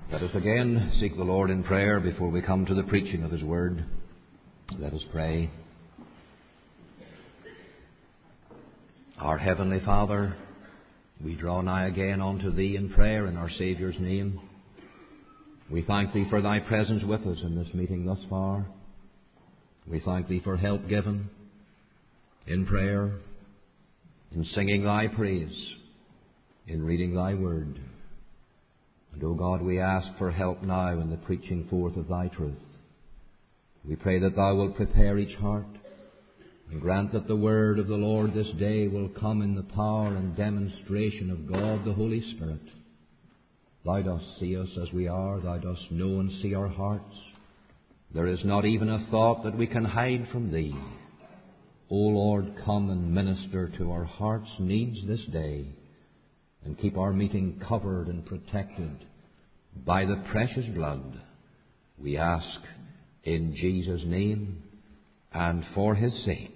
Let us again seek the Lord in prayer before we come to the preaching of His Word. Let us pray. Our Heavenly Father, we draw nigh again unto Thee in prayer in our Saviour's name. We thank Thee for Thy presence with us in this meeting thus far. We thank Thee for help given in prayer, in singing Thy praise, in reading Thy Word. And, O God, we ask for help now in the preaching forth of Thy truth. We pray that Thou wilt prepare each heart and grant that the word of the Lord this day will come in the power and demonstration of God the Holy Spirit. Thou dost see us as we are. Thou dost know and see our hearts. There is not even a thought that we can hide from Thee. O Lord, come and minister to our hearts' needs this day, and keep our meeting covered and protected by the precious blood. We ask in Jesus' name and for His sake.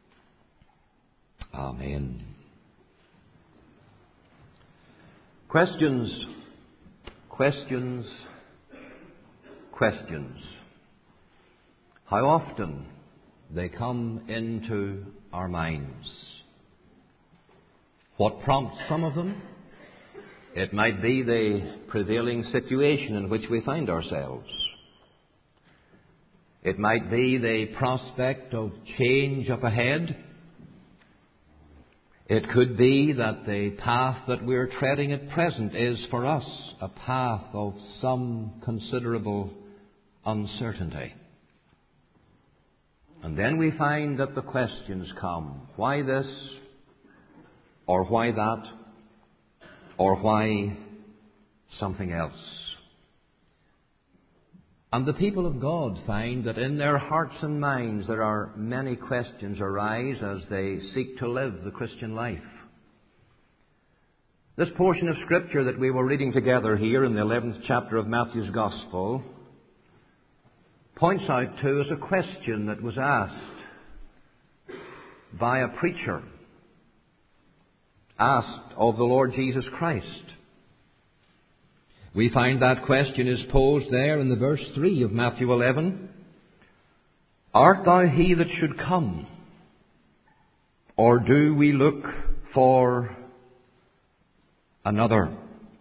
Amen. Questions. How often they come into our minds. What prompts some of them? It might be the prevailing situation in which we find ourselves. It might be the prospect of change up ahead. It could be that the path that we're treading at present is for us a path of some considerable uncertainty. And then we find that the questions come. Why this? Or why that? Or why something else? And the people of God find that in their hearts and minds there are many questions arise as they seek to live the Christian life. This portion of Scripture that we were reading together here in the 11th chapter of Matthew's Gospel points out to us a question that was asked by a preacher, asked of the Lord Jesus Christ. We find that question is posed there in the verse 3 of Matthew 11. Art thou he that should come, or do we look for another?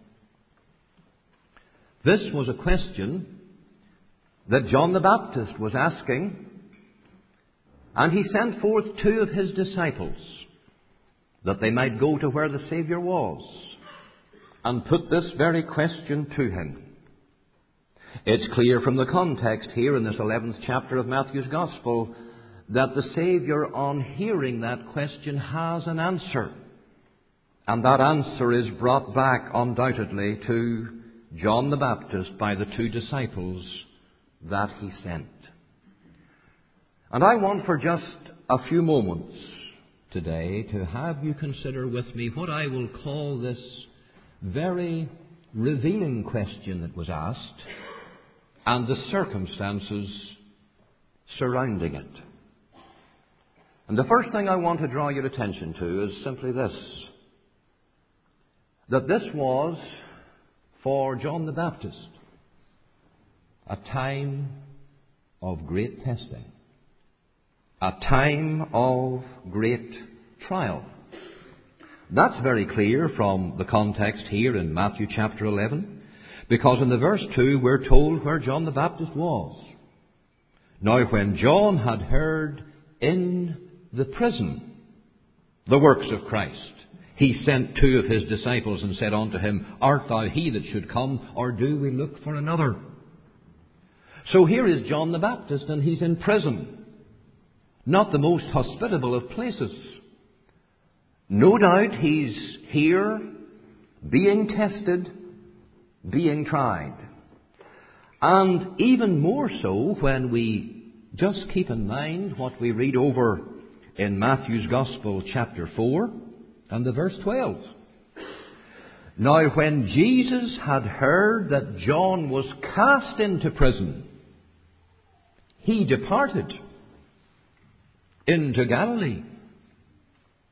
This was a question that John the Baptist was asking, and he sent forth two of his disciples that they might go to where the Saviour was and put this very question to Him. It's clear from the context here in this 11th chapter of Matthew's Gospel that the Saviour, on hearing that question, has an answer. And that answer is brought back undoubtedly to John the Baptist by the two disciples that he sent. And I want for just a few moments today to have you consider with me what I will call this very revealing question that was asked and the circumstances surrounding it. And the first thing I want to draw your attention to is simply this: that this was, for John the Baptist, a time of great testing, a time of great trial. That's very clear from the context here in Matthew chapter 11, because in the verse 2 we're told where John the Baptist was. Now when John had heard in the prison the works of Christ, he sent two of his disciples and said unto him, Art thou he that should come, or do we look for another? So here is John the Baptist, and he's in prison. Not the most hospitable of places. No doubt he's here being tested, being tried. And even more so when we just keep in mind what we read over in Matthew's Gospel chapter 4 and the verse 12. Now when Jesus had heard that John was cast into prison, he departed into Galilee.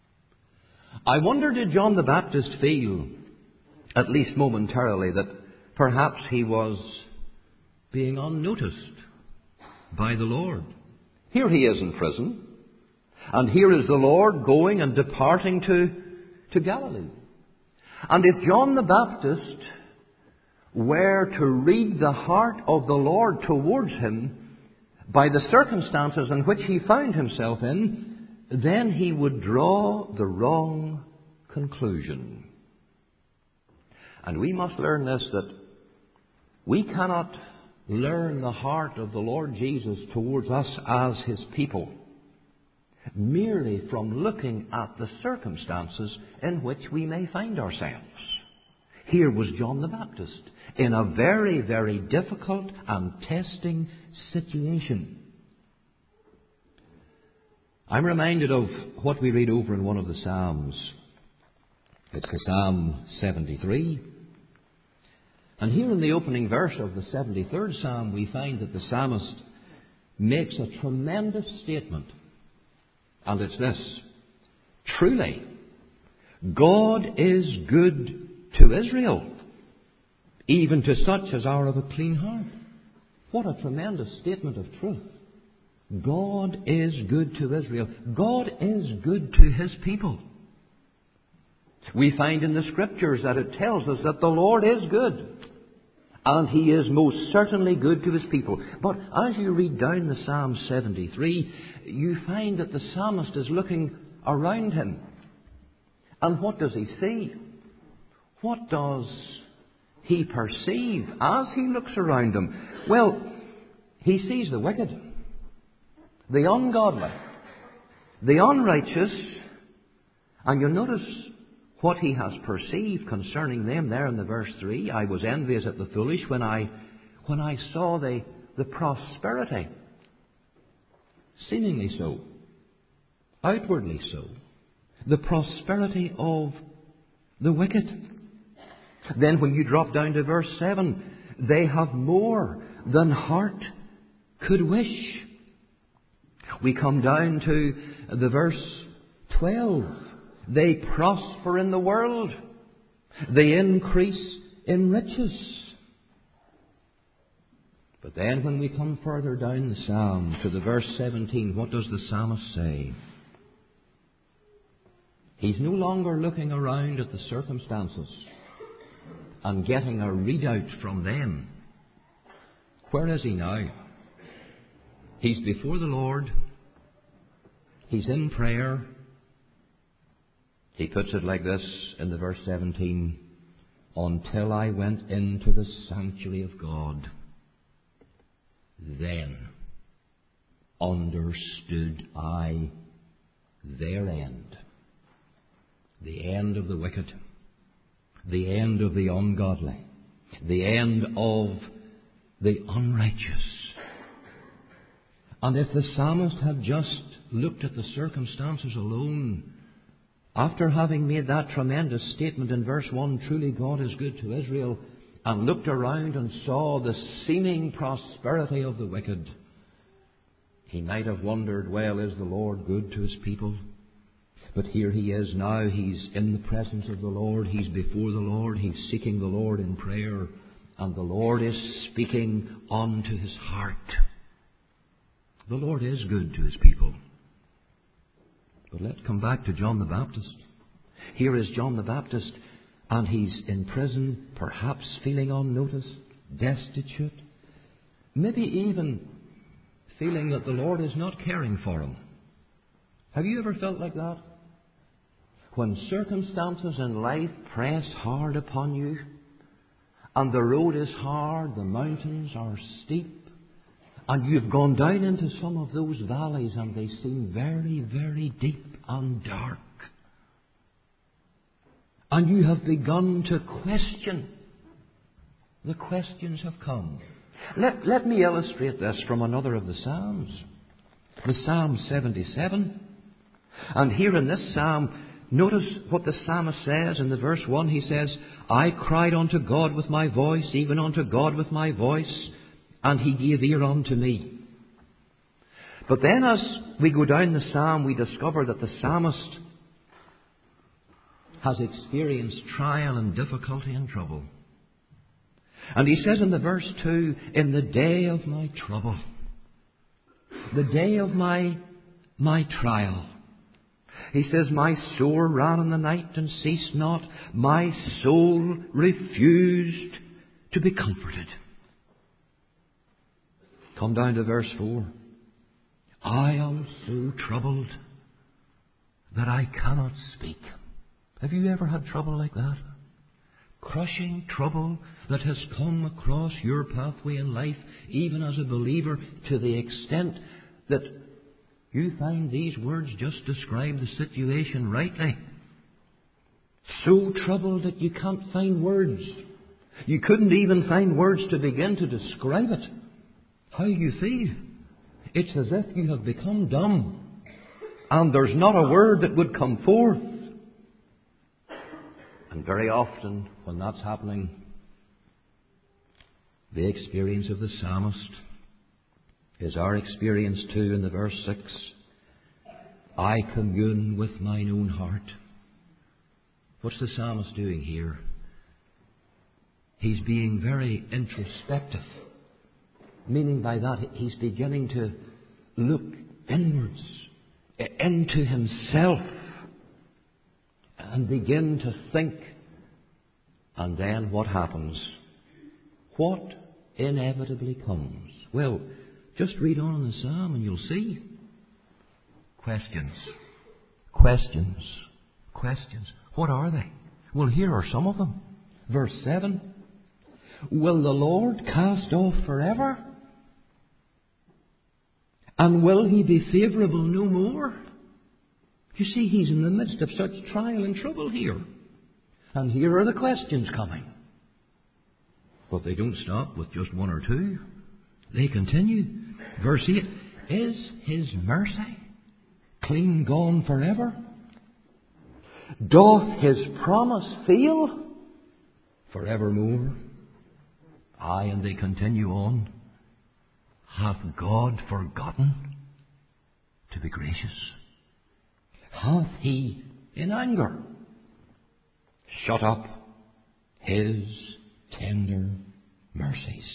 I wonder, did John the Baptist feel, at least momentarily, that Perhaps he was being unnoticed by the Lord. Here he is in prison, and here is the Lord going and departing to Galilee. And if John the Baptist were to read the heart of the Lord towards him by the circumstances in which he found himself in, then he would draw the wrong conclusion. And we must learn this, that we cannot learn the heart of the Lord Jesus towards us as his people merely from looking at the circumstances in which we may find ourselves. Here was John the Baptist in a very, very difficult and testing situation. I'm reminded of what we read over in one of the Psalms. It's the Psalm 73. And here in the opening verse of the 73rd Psalm, we find that the psalmist makes a tremendous statement. And it's this: truly, God is good to Israel, even to such as are of a clean heart. What a tremendous statement of truth. God is good to Israel. God is good to his people. We find in the Scriptures that it tells us that the Lord is good. And he is most certainly good to his people. But as you read down the Psalm 73, you find that the psalmist is looking around him. And what does he see? What does he perceive as he looks around him? Well, he sees the wicked, the ungodly, the unrighteous, and you'll notice what he has perceived concerning them there in the verse 3. I was envious at the foolish when I saw the prosperity, seemingly so, outwardly so, the prosperity of the wicked. Then when you drop down to verse 7, they have more than heart could wish. We come down to the verse 12. They prosper in the world. They increase in riches. But then when we come further down the psalm to the verse 17, what does the psalmist say? He's no longer looking around at the circumstances and getting a readout from them. Where is he now? He's before the Lord. He's in prayer. He puts it like this in the verse 17, until I went into the sanctuary of God, then understood I their end. The end of the wicked, the end of the ungodly, the end of the unrighteous. And if the psalmist had just looked at the circumstances alone, after having made that tremendous statement in verse 1, truly God is good to Israel, and looked around and saw the seeming prosperity of the wicked, he might have wondered, well, is the Lord good to his people? But here he is now. He's in the presence of the Lord. He's before the Lord. He's seeking the Lord in prayer. And the Lord is speaking unto his heart. The Lord is good to his people. But let's come back to John the Baptist. Here is John the Baptist, and he's in prison, perhaps feeling unnoticed, destitute, maybe even feeling that the Lord is not caring for him. Have you ever felt like that? When circumstances in life press hard upon you, and the road is hard, the mountains are steep, and you've gone down into some of those valleys and they seem very, very deep and dark. And you have begun to question. The questions have come. Let me illustrate this from another of the Psalms. The Psalm 77. And here in this Psalm, notice what the psalmist says in the verse 1. He says, I cried unto God with my voice, even unto God with my voice, and he gave ear unto me. But then as we go down the psalm, we discover that the psalmist has experienced trial and difficulty and trouble. And he says in the verse 2, in the day of my trouble, the day of my trial, he says, my sore ran in the night and ceased not. My soul refused to be comforted. Come down to verse 4. I am so troubled that I cannot speak. Have you ever had trouble like that? Crushing trouble that has come across your pathway in life, even as a believer, to the extent that you find these words just describe the situation rightly. So troubled that you can't find words. You couldn't even find words to begin to describe it. How you feel. It's as if you have become dumb and there's not a word that would come forth. And very often when that's happening, the experience of the psalmist is our experience too in the verse 6. I commune with mine own heart. What's the psalmist doing here? He's being very introspective. Meaning by that, he's beginning to look inwards, into himself, and begin to think. And then what happens? What inevitably comes? Well, just read on in the psalm and you'll see. Questions. Questions. Questions. What are they? Well, here are some of them. Verse 7. Will the Lord cast off forever? And will he be favourable no more? You see, he's in the midst of such trial and trouble here. And here are the questions coming. But they don't stop with just one or two. They continue. Verse 8. Is his mercy clean gone forever? Doth his promise fail forevermore? Aye, and they continue on. Hath God forgotten to be gracious? Hath he in anger shut up his tender mercies?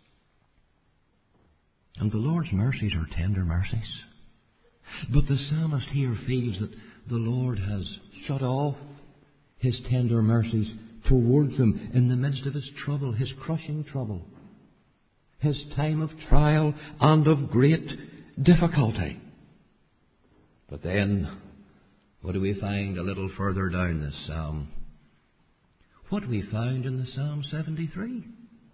And the Lord's mercies are tender mercies. But the psalmist here feels that the Lord has shut off his tender mercies towards him in the midst of his trouble, his crushing trouble, his time of trial and of great difficulty. But then, what do we find a little further down this psalm? What we found in the Psalm 73.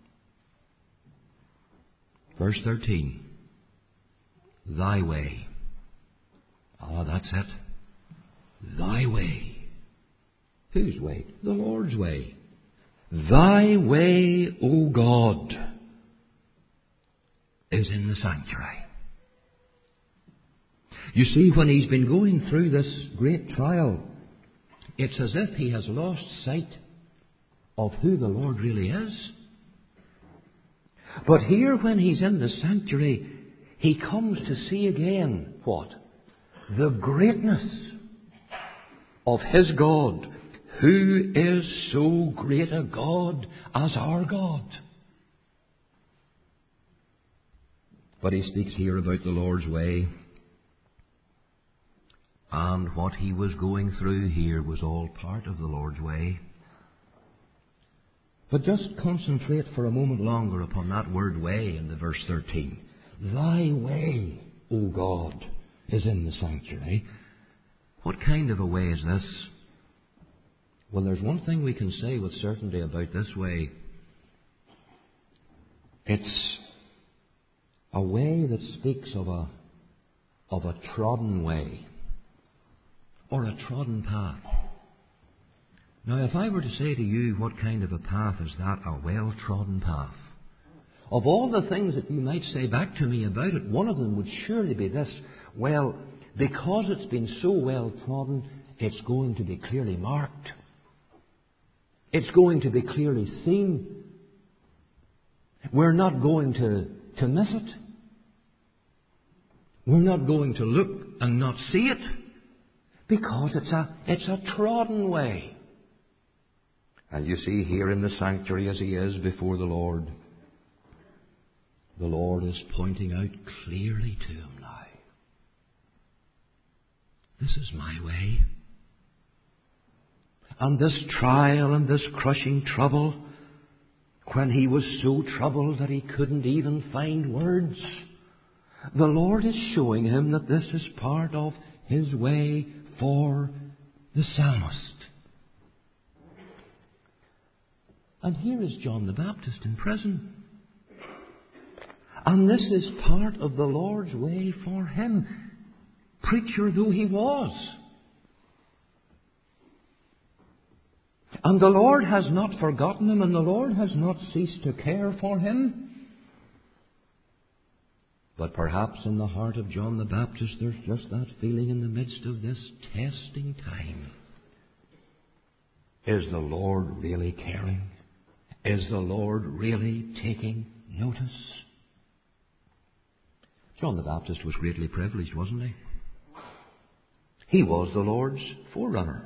Verse 13. Thy way. Ah, that's it. Thy way. Whose way? The Lord's way. Thy way, O God, is in the sanctuary. You see, when he's been going through this great trial, it's as if he has lost sight of who the Lord really is. But here, when he's in the sanctuary, he comes to see again what? The greatness of his God. Who is so great a God as our God? But he speaks here about the Lord's way. And what he was going through here was all part of the Lord's way. But just concentrate for a moment longer upon that word way in the verse 13. Thy way, O God, is in the sanctuary. What kind of a way is this? Well, there's one thing we can say with certainty about this way. It's a way that speaks of a trodden way, or a trodden path. Now, if I were to say to you, what kind of a path is that? A well-trodden path. Of all the things that you might say back to me about it, one of them would surely be this. Well, because it's been so well-trodden, it's going to be clearly marked. It's going to be clearly seen. We're not going to miss it. We're not going to look and not see it. Because it's a trodden way. And you see here in the sanctuary as he is before the Lord is pointing out clearly to him now, this is my way. And this trial and this crushing trouble, when he was so troubled that he couldn't even find words, the Lord is showing him that this is part of his way for the psalmist. And here is John the Baptist in prison. And this is part of the Lord's way for him, preacher though he was. And the Lord has not forgotten him, and the Lord has not ceased to care for him. But perhaps in the heart of John the Baptist there's just that feeling in the midst of this testing time. Is the Lord really caring? Is the Lord really taking notice? John the Baptist was greatly privileged, wasn't he? He was the Lord's forerunner.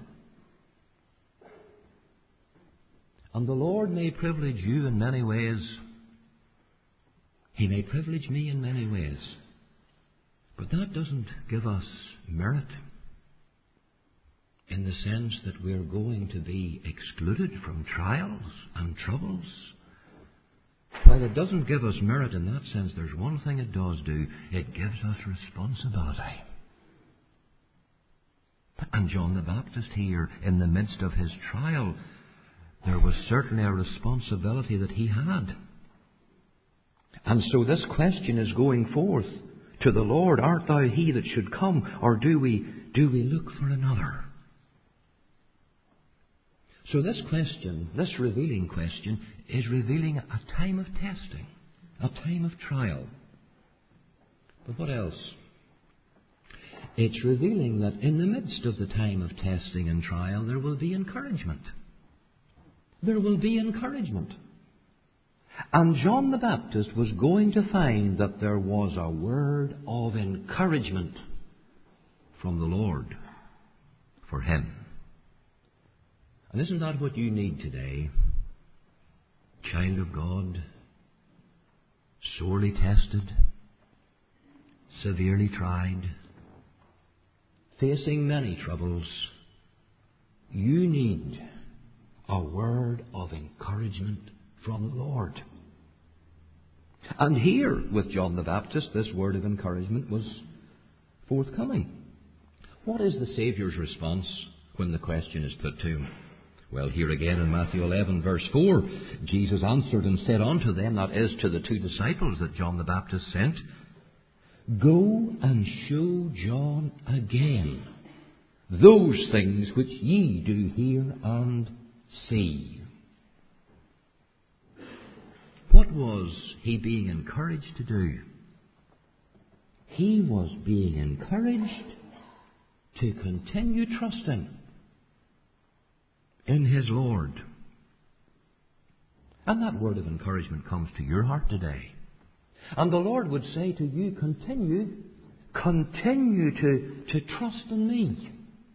And the Lord may privilege you in many ways. He may privilege me in many ways. But that doesn't give us merit in the sense that we're going to be excluded from trials and troubles. While it doesn't give us merit in that sense, there's one thing it does do. It gives us responsibility. And John the Baptist here, in the midst of his trial, there was certainly a responsibility that he had. And so this question is going forth to the Lord, art thou he that should come, or do we look for another? So this question, this revealing question, is revealing a time of testing, a time of trial. But what else? It's revealing that in the midst of the time of testing and trial, there will be encouragement. There will be encouragement. And John the Baptist was going to find that there was a word of encouragement from the Lord for him. And isn't that what you need today? Child of God, sorely tested, severely tried, facing many troubles. You need a word of encouragement from the Lord. And here, with John the Baptist, this word of encouragement was forthcoming. What is the Saviour's response when the question is put to him? Well, here again in Matthew 11, verse 4, Jesus answered and said unto them, that is, to the two disciples that John the Baptist sent, Go and show John again those things which ye do hear and see. What was he being encouraged to do? He was being encouraged to continue trusting in his Lord. And that word of encouragement comes to your heart today. And the Lord would say to you, continue to trust in me.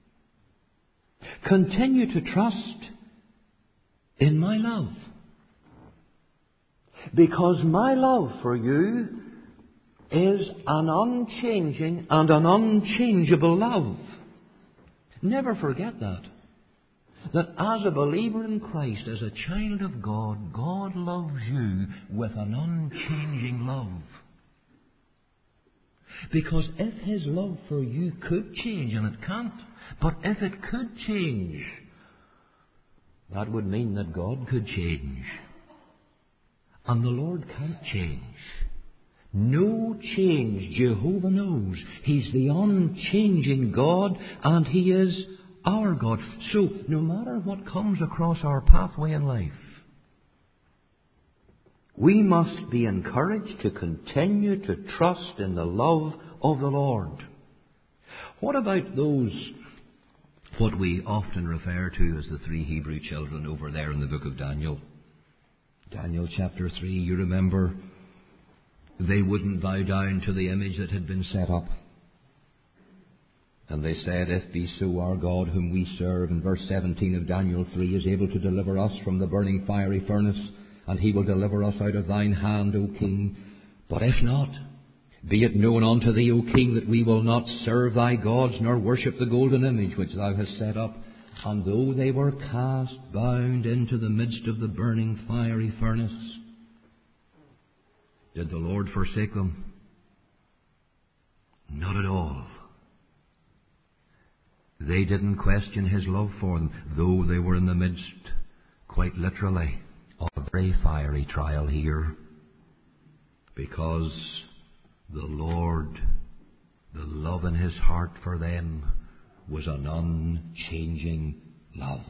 Continue to trust in my love. Because my love for you is an unchanging and an unchangeable love. Never forget that. That as a believer in Christ, as a child of God, God loves you with an unchanging love. Because if his love for you could change, and it can't, but if it could change, that would mean that God could change. And the Lord can't change. No change, Jehovah knows. He's the unchanging God, and he is our God. So, no matter what comes across our pathway in life, we must be encouraged to continue to trust in the love of the Lord. What about those, what we often refer to as the three Hebrew children over there in the book of Daniel? Daniel chapter 3, you remember, they wouldn't bow down to the image that had been set up. And they said, If be so, our God whom we serve, in verse 17 of Daniel 3, is able to deliver us from the burning fiery furnace, and he will deliver us out of thine hand, O king. But if not, be it known unto thee, O king, that we will not serve thy gods, nor worship the golden image which thou hast set up. And though they were cast bound into the midst of the burning fiery furnace, did the Lord forsake them? Not at all. They didn't question his love for them, though they were in the midst, quite literally, of a very fiery trial here. Because the Lord, the love in his heart for them, was an unchanging love.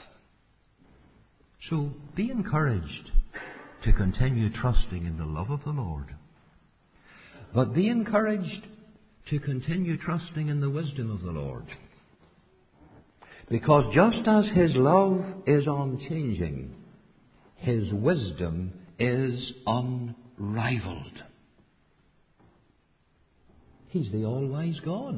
So be encouraged to continue trusting in the love of the Lord. But be encouraged to continue trusting in the wisdom of the Lord. Because just as his love is unchanging, his wisdom is unrivaled. He's the all-wise God.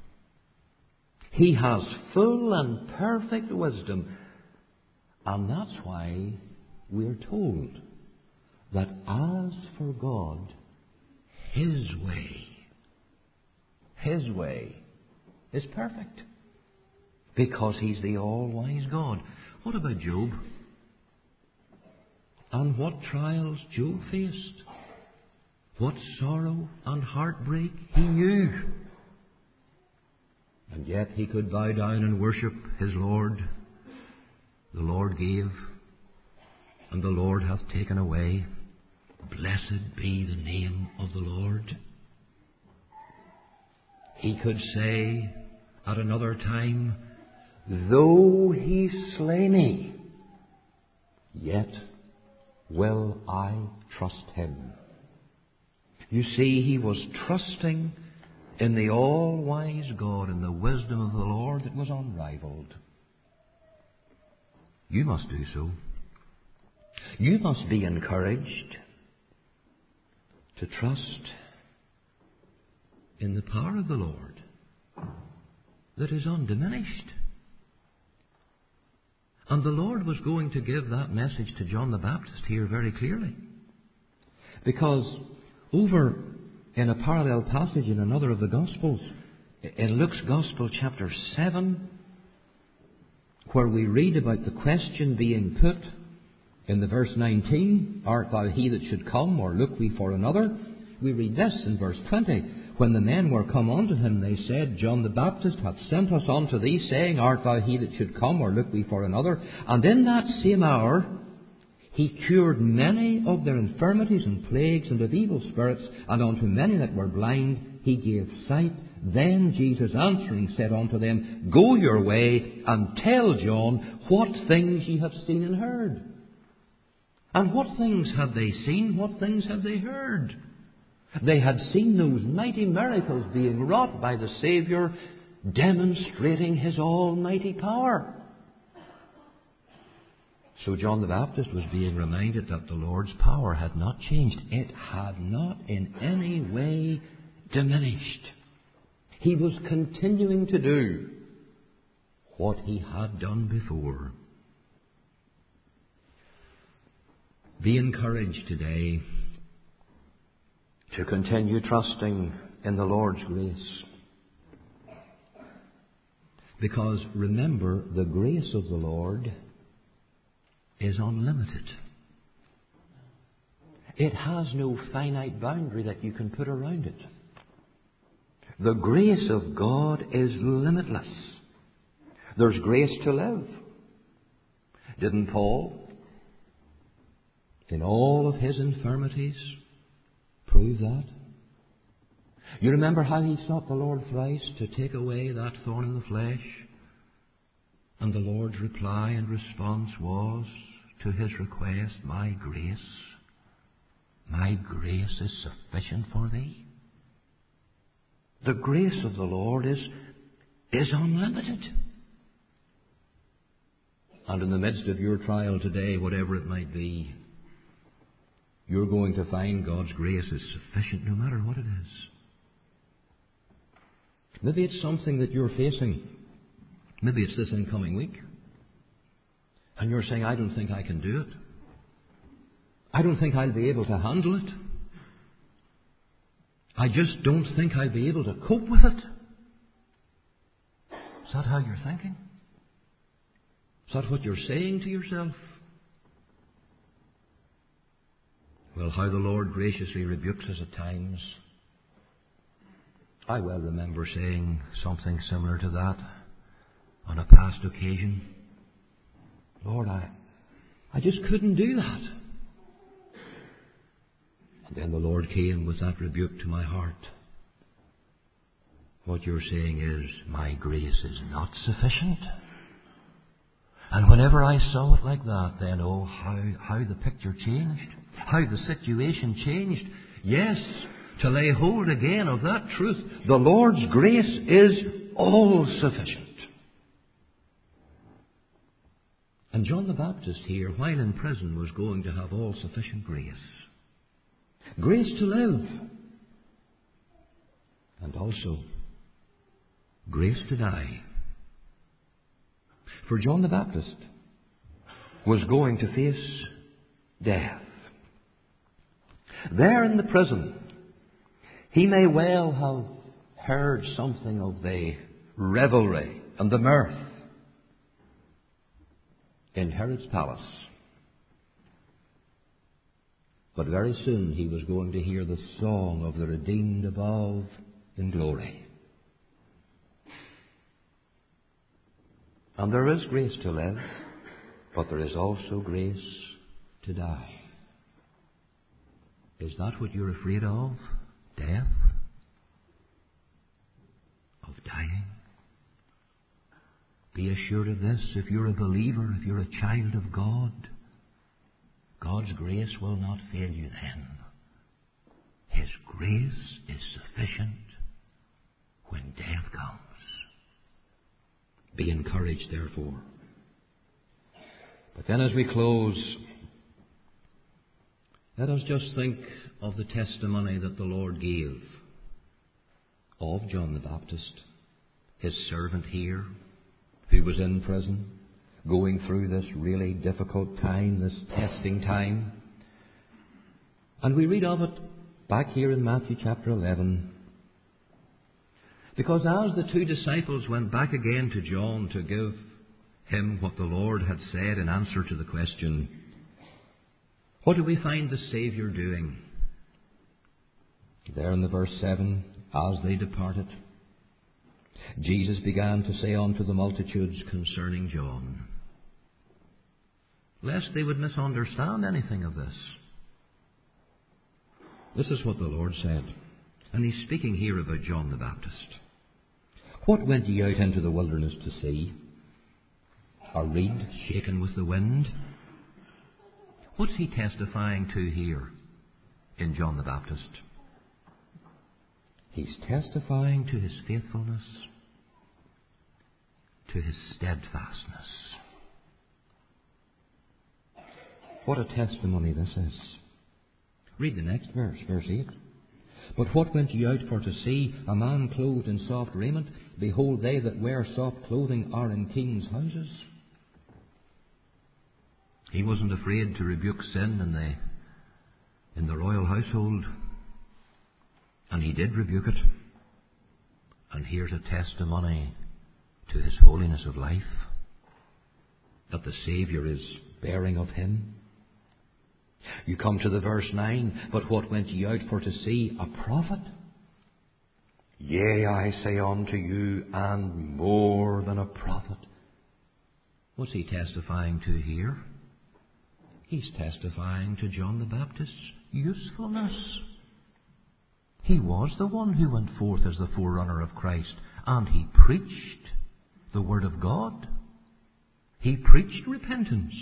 He has full and perfect wisdom. And that's why we're told that as for God, his way is perfect. Because he's the all-wise God. What about Job? And what trials Job faced? What sorrow and heartbreak he knew. And yet he could bow down and worship his Lord. The Lord gave, and the Lord hath taken away. Blessed be the name of the Lord. He could say at another time, Though he slay me, yet will I trust him. You see, he was trusting in the all-wise God and the wisdom of the Lord that was unrivaled. You must do so. You must be encouraged to trust in the power of the Lord that is undiminished. And the Lord was going to give that message to John the Baptist here very clearly. Because over in a parallel passage in another of the Gospels, in Luke's Gospel chapter 7, where we read about the question being put in the verse 19, Art thou he that should come, or look we for another? We read this in verse 20. When the men were come unto him, they said, John the Baptist hath sent us unto thee, saying, Art thou he that should come, or look we for another? And in that same hour he cured many of their infirmities and plagues and of evil spirits, and unto many that were blind he gave sight. Then Jesus answering said unto them, Go your way, and tell John what things ye have seen and heard. And what things had they seen? What things had they heard? They had seen those mighty miracles being wrought by the Saviour, demonstrating his almighty power. So John the Baptist was being reminded that the Lord's power had not changed. It had not in any way diminished. He was continuing to do what he had done before. Be encouraged today to continue trusting in the Lord's grace. Because remember, the grace of the Lord is unlimited. It has no finite boundary that you can put around it. The grace of God is limitless. There's grace to live. Didn't Paul, in all of his infirmities, prove that? You remember how he sought the Lord thrice to take away that thorn in the flesh? And the Lord's reply and response was to his request, My grace is sufficient for thee. The grace of the Lord is unlimited. And in the midst of your trial today, whatever it might be, you're going to find God's grace is sufficient no matter what it is. Maybe it's something that you're facing. Maybe it's this incoming week. And you're saying, I don't think I can do it. I don't think I'll be able to handle it. I just don't think I'll be able to cope with it. Is that how you're thinking? Is that what you're saying to yourself? Well, how the Lord graciously rebukes us at times. I well remember saying something similar to that on a past occasion. Lord, I just couldn't do that. And then the Lord came with that rebuke to my heart. What you're saying is, my grace is not sufficient. And whenever I saw it like that, then how the picture changed. How the situation changed. Yes, to lay hold again of that truth. The Lord's grace is all sufficient. And John the Baptist here, while in prison, was going to have all sufficient grace. Grace to live. And also grace to die. For John the Baptist was going to face death. There in the prison, he may well have heard something of the revelry and the mirth in Herod's palace. But very soon he was going to hear the song of the redeemed above in glory. And there is grace to live, but there is also grace to die. Is that what you're afraid of? Death? Of dying? Be assured of this, if you're a believer, if you're a child of God, God's grace will not fail you then. His grace is sufficient when death comes. Be encouraged, therefore. But then as we close, let us just think of the testimony that the Lord gave of John the Baptist, his servant here, who was in prison, going through this really difficult time, this testing time. And we read of it back here in Matthew chapter 11. Because as the two disciples went back again to John to give him what the Lord had said in answer to the question, what do we find the Saviour doing? There in the verse 7, as they departed, Jesus began to say unto the multitudes concerning John, lest they would misunderstand anything of this. This is what the Lord said. And he's speaking here about John the Baptist. What went ye out into the wilderness to see? A reed shaken with the wind? What's he testifying to here in John the Baptist? He's testifying to his faithfulness, to his steadfastness. What a testimony this is. Read the next verse, verse 8. But what went ye out for to see? A man clothed in soft raiment? Behold, they that wear soft clothing are in kings' houses. He wasn't afraid to rebuke sin in the royal household. And he did rebuke it. And here's a testimony to his holiness of life, that the Saviour is bearing of him. You come to the verse 9, but what went ye out for to see? A prophet? Yea, I say unto you, and more than a prophet. What's he testifying to here? He's testifying to John the Baptist's usefulness. He was the one who went forth as the forerunner of Christ, and he preached the Word of God. He preached repentance.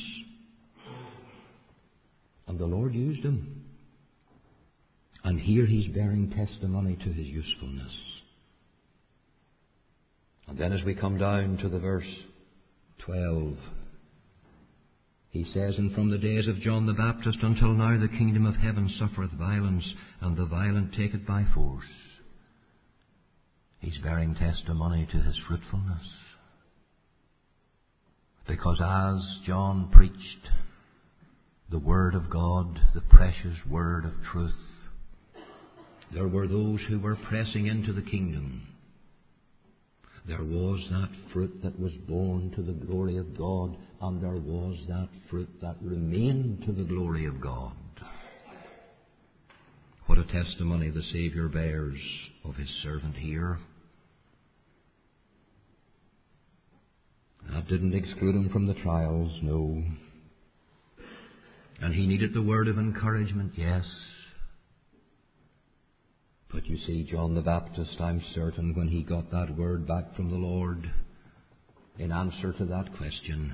And the Lord used him. And here he's bearing testimony to his usefulness. And then as we come down to the verse 12, he says, and from the days of John the Baptist until now the kingdom of heaven suffereth violence, and the violent take it by force. He's bearing testimony to his fruitfulness. Because as John preached the Word of God, the precious Word of truth, there were those who were pressing into the kingdom. There was that fruit that was born to the glory of God, and there was that fruit that remained to the glory of God. What a testimony the Saviour bears of his servant here. That didn't exclude him from the trials, no. And he needed the word of encouragement, yes. But you see, John the Baptist, I'm certain, when he got that word back from the Lord in answer to that question,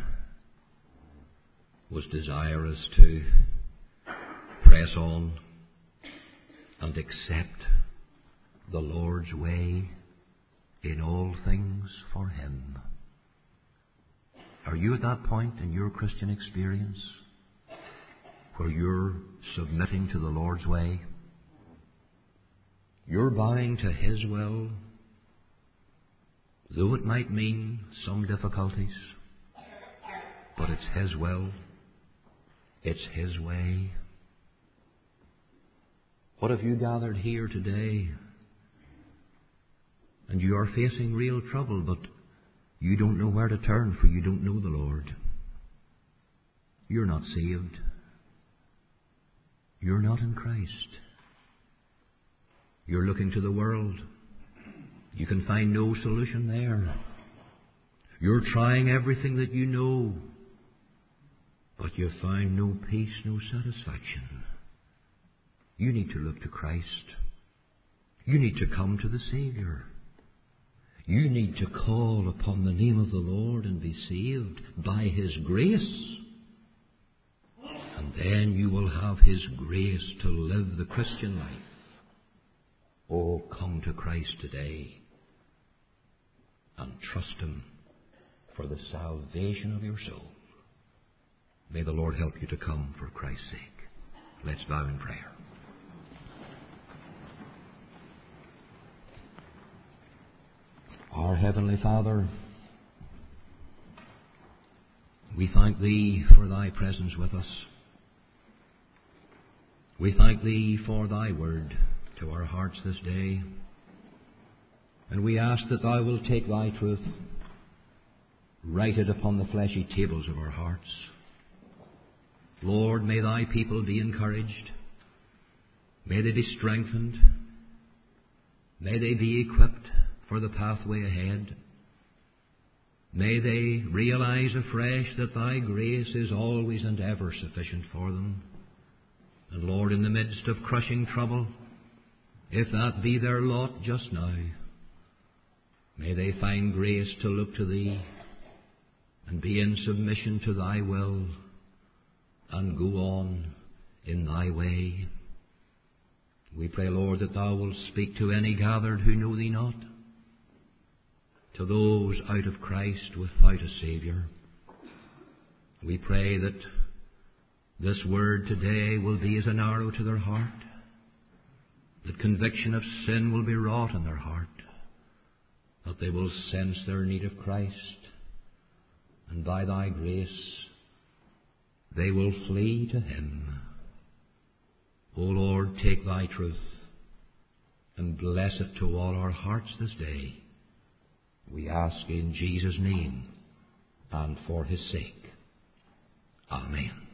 was desirous to press on and accept the Lord's way in all things for him. Are you at that point in your Christian experience where you're submitting to the Lord's way? You're bowing to his will, though it might mean some difficulties, but it's his will, it's his way. What have you gathered here today? And you are facing real trouble, but you don't know where to turn, for you don't know the Lord. You're not saved. You're not in Christ. You're looking to the world. You can find no solution there. You're trying everything that you know, but you find no peace, no satisfaction. You need to look to Christ. You need to come to the Saviour. You need to call upon the name of the Lord and be saved by his grace. And then you will have his grace to live the Christian life. Oh, come to Christ today and trust him for the salvation of your soul. May the Lord help you to come for Christ's sake. Let's bow in prayer. Our Heavenly Father, we thank Thee for Thy presence with us. We thank Thee for Thy word to our hearts this day. And we ask that Thou wilt take Thy truth, write it upon the fleshy tables of our hearts. Lord, may Thy people be encouraged. May they be strengthened. May they be equipped for the pathway ahead. May they realize afresh that Thy grace is always and ever sufficient for them. And Lord, in the midst of crushing trouble, if that be their lot just now, may they find grace to look to Thee and be in submission to Thy will and go on in Thy way. We pray, Lord, that Thou wilt speak to any gathered who know Thee not, to those out of Christ without a Saviour. We pray that this word today will be as an arrow to their heart, that conviction of sin will be wrought in their heart, that they will sense their need of Christ, and by Thy grace they will flee to Him. O Lord, take Thy truth and bless it to all our hearts this day. We ask in Jesus' name and for His sake. Amen.